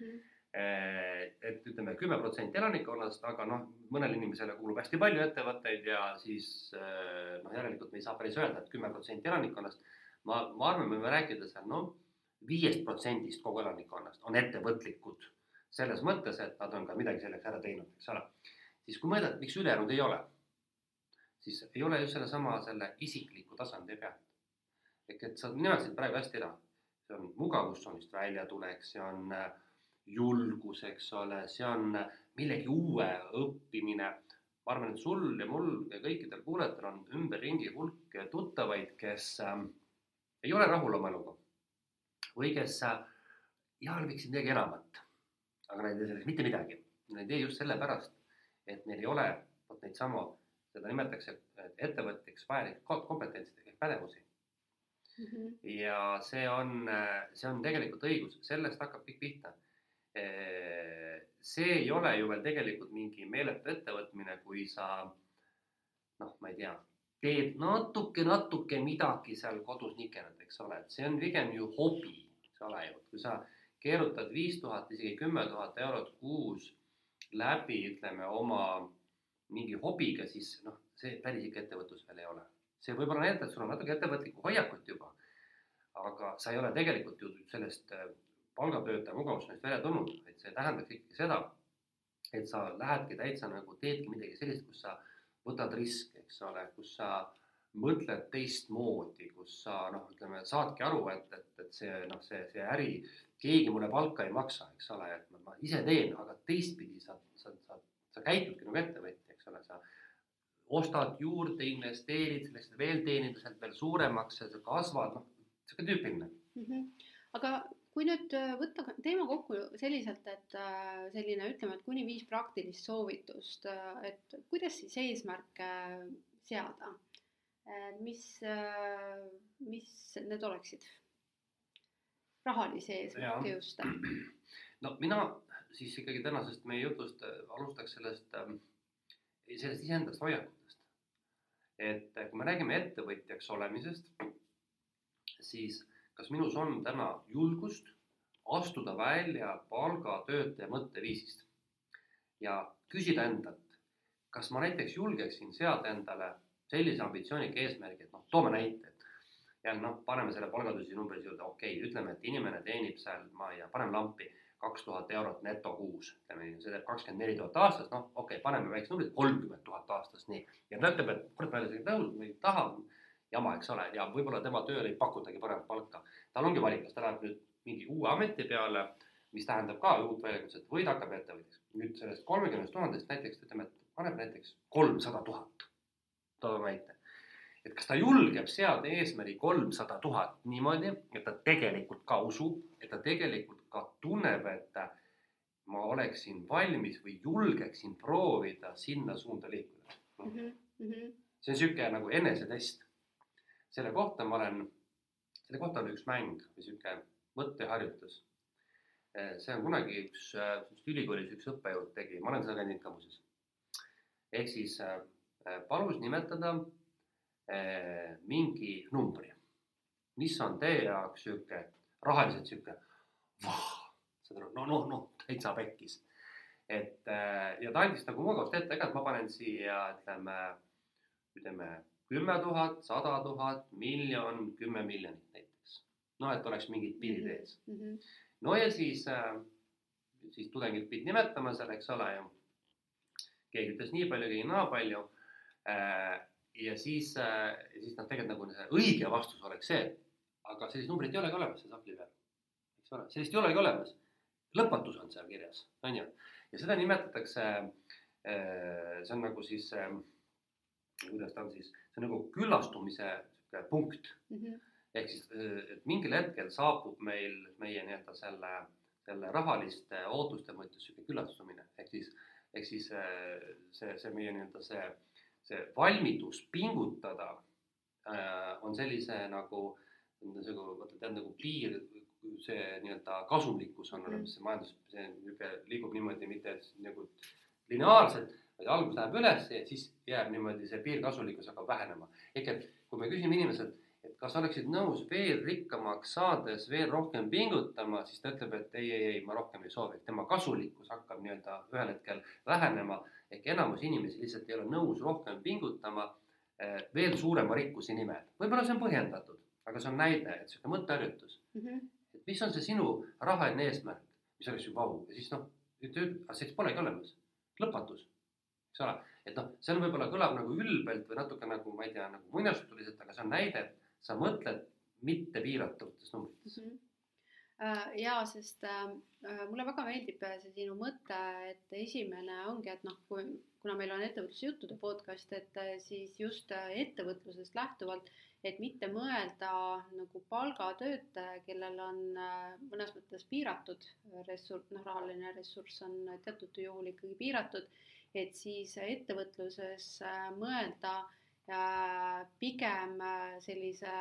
Et ütleme 10% elanikkonnast, aga mõnel inimesele kuulub hästi palju ettevõtteid ja siis järelikult me ei saa päris öelda, et 10% elanikkonnast. Ma arvan, me võime rääkida seal 5% kogu elanikkonnast on ettevõtlikud selles mõttes, et nad on ka midagi selleks ära teinud, eks ole. Siis kui mõelda, miks ülejäänud ei ole, siis ei ole just selle isikliku tasandi pealt. Et sa nimetasid praegu hästi ära. See on mugavustsoonist väljatulek, see on julgus, eks ole, see on millegi uue õppimine. Ma arvan, et sul ja mul ja kõikidel kuulajatel on ümberringi hulk tuttavaid, kes ei ole rahul oma eluga või kes võiksid midagi enamat, aga nad ei tee sellest mitte midagi. Nad ei tee just sellepärast, et neil ei ole neid samu, seda nimetatakse ettevõtteks vajalik kompetentsid ehk pädevusi. Ja see on tegelikult õigus, sellest hakkab kõik pihta. See ei ole ju veel tegelikult mingi meeletu ettevõtmine, kui sa, ma ei tea, teed natuke midagi seal kodus nikenad, eks ole, et see on pigem ju hobi, eks ole ju, kui sa keerutad 5000, isegi 10 000 eurot kuus läbi, ütleme, oma mingi hobiga, siis see päris ikka ettevõtlus veel ei ole. See võib-olla näitab, et sul on natuke ettevõtlikku hoiakut juba, aga sa ei ole tegelikult ju sellest palgatöötaja mugavusest välja tulnud, et see tähendab ikkagi seda, et sa lähedki täitsa teedki midagi sellist, kus sa võtad riske, eks ole, kus sa mõtled teistmoodi, kus sa saadki aru, et see äri, keegi mulle palka ei maksa, eks ole, et ma ise teen, aga teistpidi sa käitudki ettevõtja, eks ole, sa ostad juurde, investeerid selleks veel teeninduselt veel suuremaks, sa kasvad, see on tüüpiline. Aga kui nüüd võtta teema kokku selliselt, et ütleme, et kuni 5 praktilist soovitust, et kuidas siis eesmärke seada, mis need oleksid? Rahalisi eesmärke just. Mina siis ikkagi tänasest meie jutust alustaks sellest iseendast hoiakutest. Et kui me räägime ettevõtjaks olemisest, siis kas minus on täna julgust astuda välja palgatöötaja mõtteviisist ja küsida endalt, kas ma näiteks julgeksin seada endale sellise ambitsioonika eesmärgi, et noh, toome näite, ja noh, paneme selle palgatõusi numbris juurde, okei, ütleme, et inimene teenib seal, ma ei tea, paneme lampi 2000 eurot neto kuus, ütleme, see teeb 24 000 aastas, noh, okei, paneme väikse numbrit, 30 000 aastas, nii. Ja ta ütleb, et kurat, ma ei ole see tõus, ma ei taha jama, eks ole, ja võib-olla tema tööle ei pakutagi paremat palka. Tal ongi valik, kas ta läheb nüüd mingi uue ameti peale, mis tähendab ka uut väljakutset, või ta hakkab ettevõtjaks. Nüüd sellest 30 000 näiteks, ütleme, et paneb näiteks 300 000, toome näite. Et kas ta julgeb seada eesmärgi 300 000 niimoodi, et ta tegelikult ka usub, et ta tegelikult ka tunneb, et ma oleksin valmis või julgeksin proovida sinna suunda liikuda. See on siuke nagu enesetest. Selle kohta on üks mäng või siuke mõtteharjutus. See on kunagi üks ülikoolis üks õppejõud tegi, ma olen seda käinud ka muuseas. Ehk siis palus nimetada mingi numbri, mis on teie jaoks siuke, rahaliselt siuke, täitsa pekkis. Ja ta andis nagu mugavust ette, ega ma panen siia, ütleme 10 000, 100 000, miljon, 10 miljonit näiteks. No, et oleks mingid piirid ees. No ja siis tudengid pidid nimetama seal, eks ole, ja keegi ütles nii palju, keegi naa palju. Ja siis nad tegelikult nagu see õige vastus oleks see, aga sellist numbrit ei olegi olemas see sahvli peal. Eks ole, sellist ei olegi olemas. Lõpatus on seal kirjas, on ju. Ja seda nimetatakse, see on nagu siis, kuidas ta on siis, see on nagu küllastumise punkt. Ehk siis, et mingil hetkel saabub meie nii-öelda selle rahaliste ootuste mõttes siuke küllastumine. Ehk siis see meie nii-öelda see valmidus pingutada on sellise nagu piir, see nii-öelda kasumlikkus on olemas, see majandus liigub niimoodi mitte nagu lineaarselt, vaid algus läheb üles ja siis jääb niimoodi see piir kasumlikkus hakkab vähenema. Ehk et kui me küsime inimeselt, et kas oleksid nõus veel rikkamaks saades veel rohkem pingutama, siis ta ütleb, et ei, ma rohkem ei soovi. Tema kasulikkus hakkab nii-öelda ühel hetkel vähenema, ehk enamus inimesi lihtsalt ei ole nõus rohkem pingutama veel suurema rikkuse nimel. Võib-olla see on põhjendatud, aga see on näide, et see on mõtteharjutus. Et mis on see sinu rahaline eesmärk, mis oleks ju vau. Ja siis see polegi olemas. Lõpatus. Eks ole? Et see on võib-olla kõlab nagu ülbelt või natuke nagu, ma ei tea, nagu muinastuliselt, aga see on näide, et sa mõtled mitte piiratavates numbrites. Jaa, sest mulle väga meeldib see sinu mõte, et esimene ongi, et kuna meil on ettevõtlusjuttude podcast, et siis just ettevõtlusest lähtuvalt, et mitte mõelda nagu palgatöötaja, kellel on mõnes mõttes piiratud ressurss, rahaline ressurss on teatud juhul ikkagi piiratud, et siis ettevõtluses mõelda pigem sellise,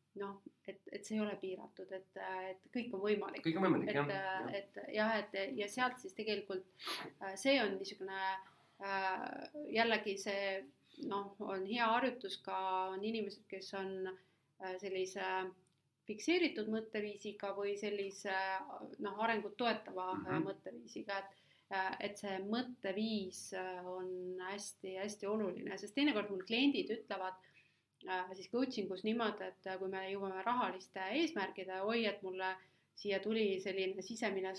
et see ei ole piiratud, et kõik on võimalik. Kõik on võimalik, ja sealt siis tegelikult see on niisugune jällegi see on hea harjutus ka on inimesed, kes on sellise fikseeritud mõtteviisiga või sellise arengut toetava mõtteviisiga, et see mõtteviis on hästi-hästi oluline, sest teinekord mul kliendid ütlevad siis coachingus niimoodi, et kui me jõuame rahaliste eesmärgide, et mulle siia tuli selline sisemine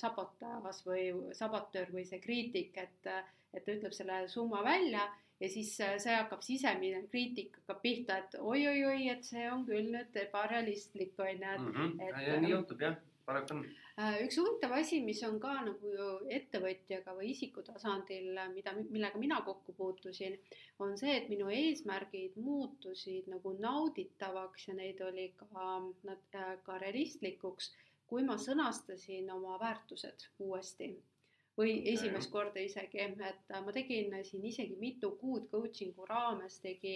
sabotöör või see kriitik, et ta ütleb selle summa välja ja siis see hakkab sisemine kriitik hakkab pihta, et oi, et see on küll nüüd ebarealistlik, on ju. Ja nii juhtub, jah, paraku on. Üks huvitav asi, mis on ka nagu ettevõtjaga või isiku tasandil, millega mina kokku puutusin, on see, et minu eesmärgid muutusid nagu nauditavaks ja neid oli ka realistlikuks, kui ma sõnastasin oma väärtused uuesti. Või esimest korda isegi, et ma tegin siin isegi mitu kuud coachingu raames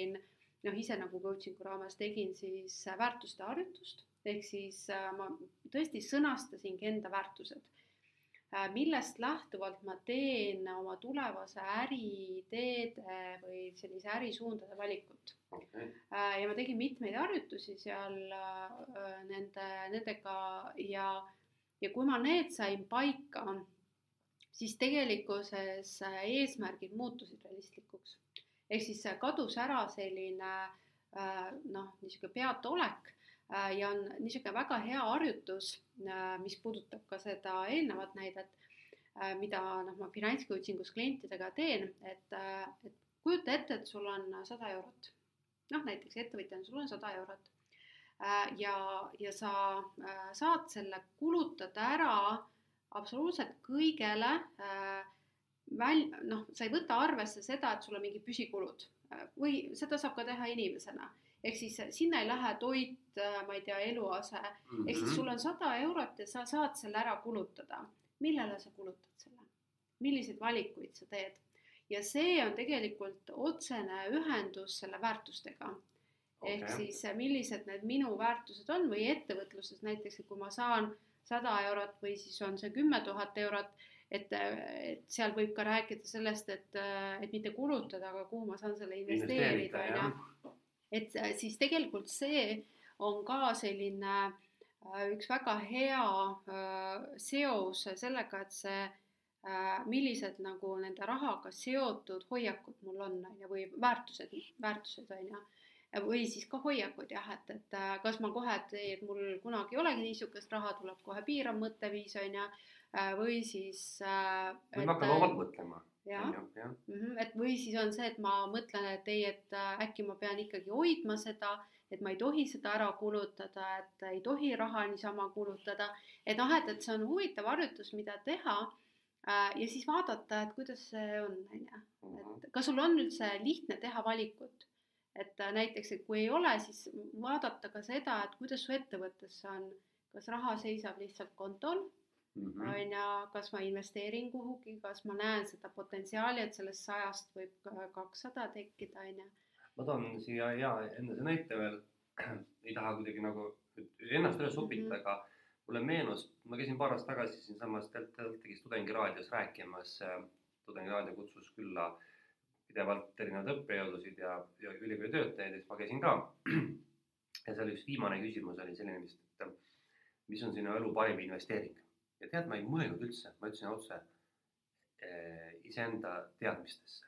tegin siis väärtuste harjutust, ehk siis ma tõesti sõnastasingi enda väärtused, millest lähtuvalt ma teen oma tulevase äriteede või sellise ärisuundade valikut. Ja ma tegin mitmeid harjutusi seal nendega ja kui ma need sain paika, siis tegelikkuses eesmärgid muutusid realistlikuks. Ehk siis kadus ära selline niisugune peataolek ja on niisugune väga hea harjutus, mis puudutab ka seda eelnevat näidet, mida ma finantscoachingus klientidega teen, et kujuta ette, et sul on 100 eurot. Näiteks ettevõtjana sul on 100 eurot ja sa saad selle kulutada ära absoluutselt kõigele, sa ei võta arvesse seda, et sul on mingi püsikulud või seda saab ka teha inimesena. Ehk siis sinna ei lähe toit, ma ei tea, eluase. Ehk siis sul on 100 eurot ja sa saad selle ära kulutada. Millele sa kulutad selle? Milliseid valikuid sa teed? Ja see on tegelikult otsene ühendus selle väärtustega. Ehk siis millised need minu väärtused on või ettevõtluses näiteks, kui ma saan 100 eurot või siis on see 10 000 eurot, et seal võib ka rääkida sellest, et mitte kulutada, aga kuhu ma saan selle investeerida. Et siis tegelikult see on ka selline üks väga hea seos sellega, et see millised nagu nende rahaga seotud hoiakud mul on või väärtused on ja või siis ka hoiakud jah, et kas ma kohe, et mul kunagi ei olegi niisugust raha, tuleb kohe piirav mõtteviis on ja või siis või ma hakkan omalt mõtlema. Et või siis on see, et ma mõtlen, et et äkki ma pean ikkagi hoidma seda, et ma ei tohi seda ära kulutada, et ei tohi raha niisama kulutada, et see on huvitav harjutus, mida teha ja siis vaadata, et kuidas see on, et kas sul on üldse lihtne teha valikut, et näiteks, et kui ei ole, siis vaadata ka seda, et kuidas su ettevõttes on, kas raha seisab lihtsalt kontol, kas ma investeerin kuhugi, kas ma näen seda potentsiaali, et sellest 100 võib 200 tekkida, Ma toon siia enne see näite veel, ei taha kuidagi nagu ennast üles upita, aga mulle meenus, ma käisin paar aastat tagasi siinsamas TalTechis Tudengiraadios rääkimas, Tudengiraadio kutsus külla pidevalt erinevad õppejõudusid ja ülikooli töötajaid, siis ma käisin ka. Ja seal üks viimane küsimus oli selline, mis on sinu elu parim investeering. Ja tead, ma ei mõelnud üldse, ma ütlesin otse iseenda teadmistesse.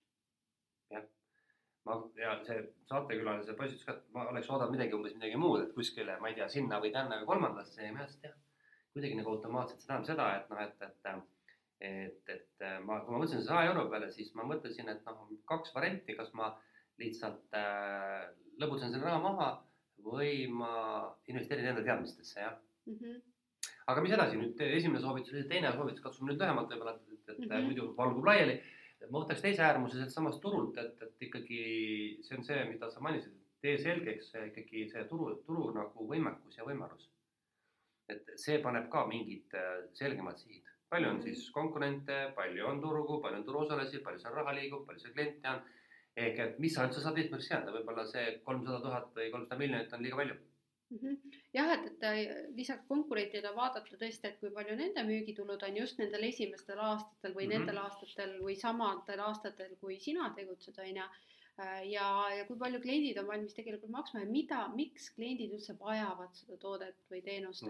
Ja see saatekülalise poiss ütles ka, et ma oleks oodanud midagi muud, et kuskile, ma ei tea, sinna või tänna või kolmandasse ja ma ütlesin, kuidagi nagu automaatselt see tähendab seda, et kui ma mõtlesin 100 euro peale, siis ma mõtlesin, et 2 varianti, kas ma lihtsalt lõbutsen selle raha maha või ma investeerin enda teadmistesse, Aga mis edasi? Nüüd esimene soovitus, teine soovitus, katsume nüüd lühemalt võib-olla, et muidu valgub laiali. Ma võtaks teise äärmuse samast turult, et ikkagi see on see, mida sa mainisid, tee selgeks ikkagi see turu nagu võimekus ja võimalus. Et see paneb ka mingid selgemad sihid. Palju on siis konkurente, palju on turgu, palju on turuosalisi, palju seal raha liigub, palju seal kliente on. Ehk et mis sa üldse saad eesmärgiks jääda, võib-olla see 300 000 või 300 miljonit on liiga palju. Jah, et lisaks konkurentidele vaadata tõesti, et kui palju nende müügitulud on just nendel esimestel aastatel või nendel aastatel või samadel aastatel, kui sina tegutsed, ja kui palju kliendid on valmis tegelikult maksma ja miks kliendid üldse vajavad seda toodet või teenust,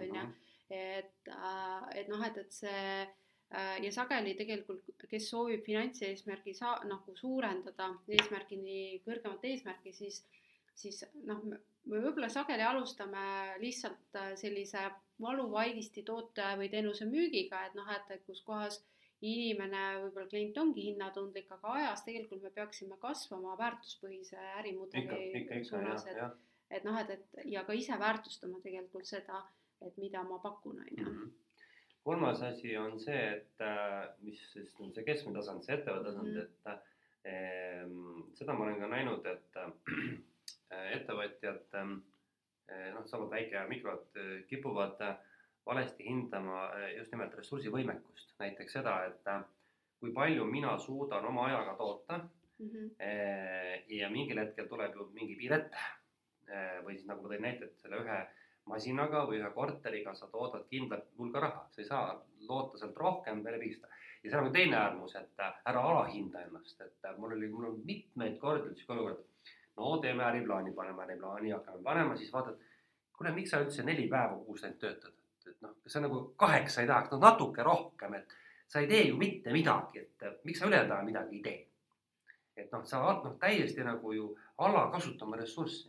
et see ja sageli tegelikult, kes soovib finantseesmärgi suurendada eesmärgini, kõrgemat eesmärgi, siis me võib-olla sageli alustame lihtsalt sellise valuvaigisti toote või teenuse müügiga, et kus kohas inimene, võib-olla klient ongi hinnatundlik, aga ajas tegelikult me peaksime kasvama väärtuspõhise ärimudeli suunas, et ja ka ise väärtustama tegelikult seda, et mida ma pakun. Kolmas asi on see, et mis siis on see keskmine tasand, see ettevõtte tasand, et seda ma olen ka näinud, et ettevõtjad, saavad väike ja mikrod kipuvad valesti hindama just nimelt ressursivõimekust. Näiteks seda, et kui palju mina suudan oma ajaga toota ja mingil hetkel tuleb ju mingi piir ette. Või siis nagu ma tõin näite, et selle ühe masinaga või ühe korteriga sa toodad kindlalt hulga raha. Sa ei saa loota sealt rohkem peale pista. Ja see on teine äärmus, et ära alahinda ennast. Et mul on mitmeid kordi olukord, teeme äriplaani, paneme äriplaani, hakkame panema, siis vaatad, kuule, miks sa üldse 4 päeva kuus töötad? Et see on nagu 8 ei tahaks, natuke rohkem, et sa ei tee ju mitte midagi, et miks sa ülejäänud ajal midagi ei tee. Et noh, sa noh, täiesti nagu ju alakasutama ressurssi.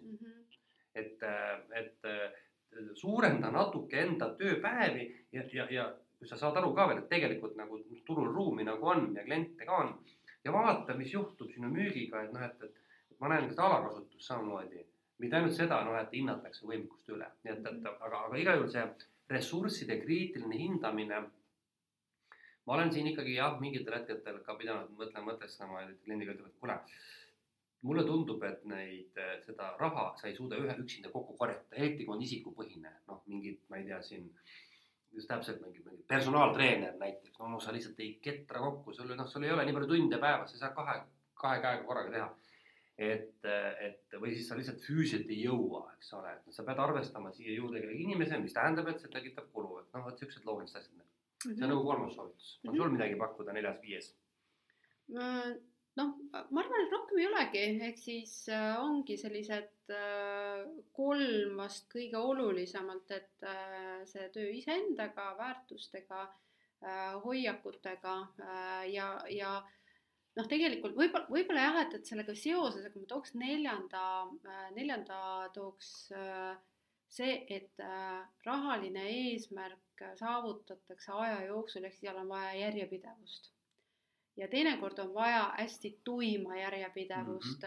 Et suurenda natuke enda tööpäevi ja kui sa saad aru ka veel, et tegelikult nagu turul ruumi nagu on ja kliente ka on ja vaata, mis juhtub sinu müügiga, et noh, et ma näen seda alakasutust samamoodi. Mitte ainult seda, noh, et hinnatakse võimekust üle. Nii et aga iga juhul see ressursside kriitiline hindamine, ma olen siin ikkagi jah, mingitel hetkedel ka pidanud mõtlestama, et kliendiga ütleb, et kuule, mulle tundub, et seda raha sa ei suuda üksinda kokku korjata, eriti kui on isikupõhine, noh, mingid, ma ei tea, siin just täpselt mingi personaaltreener näiteks, no sa lihtsalt ei ketra kokku, sul ei ole nii palju tunde päevas, sa ei saa kahe käega korraga teha. Et või siis sa lihtsalt füüsiliselt ei jõua, eks ole, et sa pead arvestama siia juurde kellegi inimese, mis tähendab, et see tekitab kulu, et noh, sellised loogilised asjad. See on nagu kolmas soovitus. On sul midagi pakkuda 4-5? Noh, ma arvan, et rohkem ei olegi, ehk siis ongi sellised 3 vast kõige olulisemalt, et see töö iseendaga, väärtustega, hoiakutega ja noh, tegelikult võib-olla jah, et sellega seoses, aga ma tooks neljanda tooks see, et rahaline eesmärk saavutatakse aja jooksul, ehk seal on vaja järjepidevust. Ja teinekord on vaja hästi tuima järjepidevust.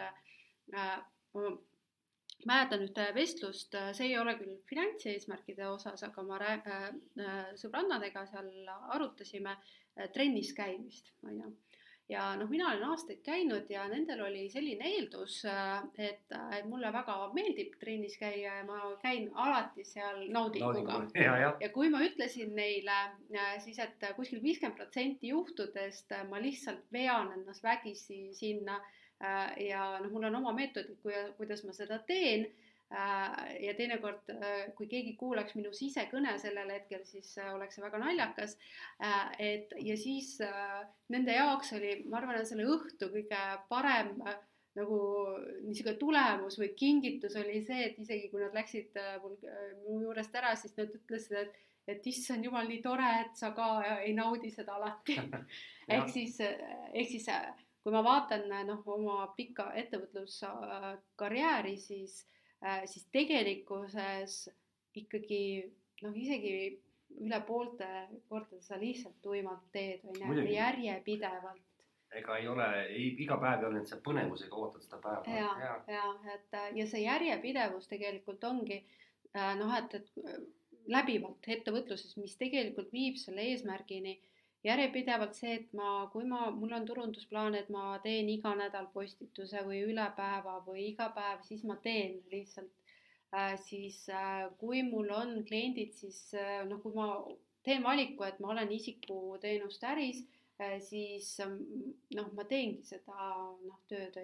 Mäletan ühte vestlust, see ei ole küll finantseesmärkide osas, aga ma sõbrannadega seal arutasime trennis käimist. Ja noh, mina olen aastaid käinud ja nendel oli selline eeldus, et mulle väga meeldib trennis käia ja ma käin alati seal naudinguga. Ja kui ma ütlesin neile siis, et kuskil 50% juhtudest ma lihtsalt vean ennast vägisi sinna ja noh, mul on oma meetodid, kuidas ma seda teen. Ja teinekord, kui keegi kuulaks minu sisekõne sellel hetkel, siis oleks see väga naljakas. Ja siis nende jaoks oli, ma arvan, selle õhtu kõige parem nagu niisugune tulemus või kingitus oli see, et isegi kui nad läksid mu juurest ära, siis nad ütlesid, et issand jumal, nii tore, et sa ka ei naudi seda alati. Ehk siis kui ma vaatan oma pikka ettevõtluskarjääri, siis tegelikkuses ikkagi isegi üle poolte kordades sa lihtsalt tuimalt teed järjepidevalt. Ega ei ole, iga päev ei ole, et sa põnevusega ootad seda päeva. Ja see järjepidevus tegelikult ongi et läbivalt ettevõtluses, mis tegelikult viib selle eesmärgini. Järjepidevalt see, et mul on turundusplaan, et ma teen iga nädal postituse või üle päeva või iga päev, siis ma teen lihtsalt. Siis kui mul on kliendid, siis kui ma teen valiku, et ma olen isikuteenuste äris, siis ma teengi seda tööd.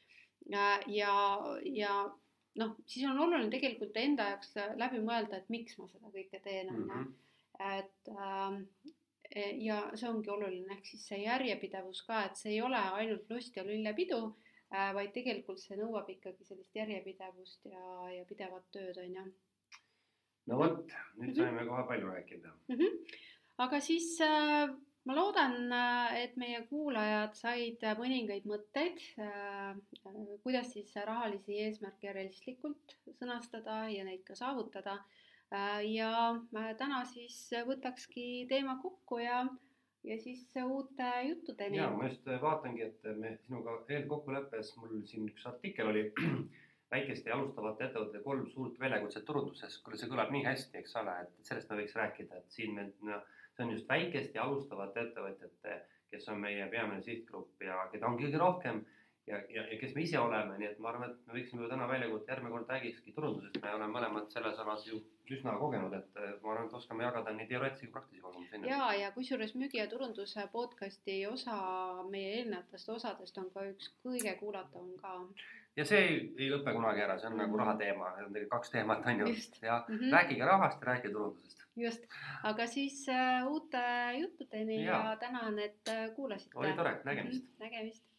Ja siis on oluline tegelikult enda jaoks läbi mõelda, et miks ma seda kõike teen. Ja see ongi oluline, ehk siis see järjepidevus ka, et see ei ole ainult lust ja lillepidu, vaid tegelikult see nõuab ikkagi sellist järjepidevust ja pidevat tööd. No vot, nüüd saime kohe palju rääkida. Aga siis ma loodan, et meie kuulajad said mõningaid mõtteid, kuidas siis rahalisi eesmärke realistlikult sõnastada ja neid ka saavutada. Ja täna siis võtakski teema kokku ja siis uute juttudeni. Ja ma just vaatangi, et me sinuga eelkokkuleppes, mul siin üks artikkel oli väikeste alustavate ettevõtete 3 suurt väljakutset turunduses, kui see kõlab nii hästi, eks ole, et sellest me võiks rääkida, et siin see on just väikeste alustavate ettevõtete, kes on meie peamine sihtgrupp ja keda on kõige rohkem ja kes me ise oleme, nii et ma arvan, et me võiksime täna väljakutse järgmine kord räägikski turundusest, me oleme mõlemad selles alas ju üsna kogenud, et ma arvan, et oskame jagada nii teoreetilisi kui praktilisi kogemusi. Ja kusjuures müügi ja turunduse podcasti osa meie eelnevatest osadest on ka üks kõige kuulatavam ka. Ja see ei lõpe kunagi ära, see on nagu rahateema, see on tegelikult 2 teemat on ju. Ja rääkige rahast ja rääkige turundusest. Just, aga siis uute juttudeni ja tänan, et kuulasite. Oli tore, nägemist. Nägemist.